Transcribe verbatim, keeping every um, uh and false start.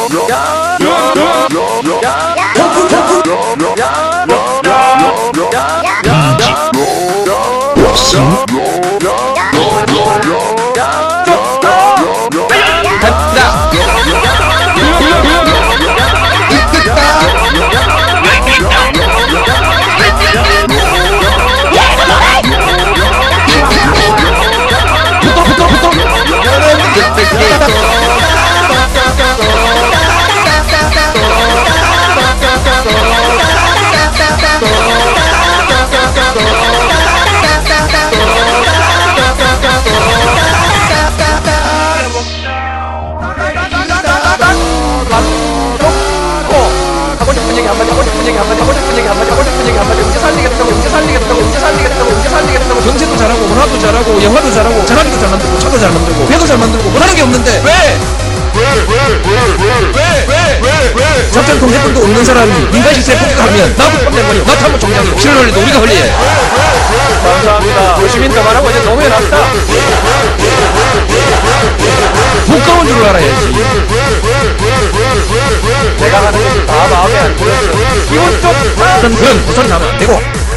경제도 잘하고 문화도 잘하고 영화도 잘하고 전화기도 잘 만들고 차도 잘 만들고 배도 잘 만들고 못하는 게 없는데 왜? 왜? 작전통 해본도 없는 사람이 민간시세에 폭격하면 나도 뻔내버려. 나도 한번 정장이고 실을 흘리도 우리가 흘리해. 감사합니다. 도시민 그만하고 이제 노무현 합시다. 부끄러운 줄 알아야지. 내가 하는 것이 다 마음에 안 들었어. 기분 좋다. 그런 헛소리 나면 안 되고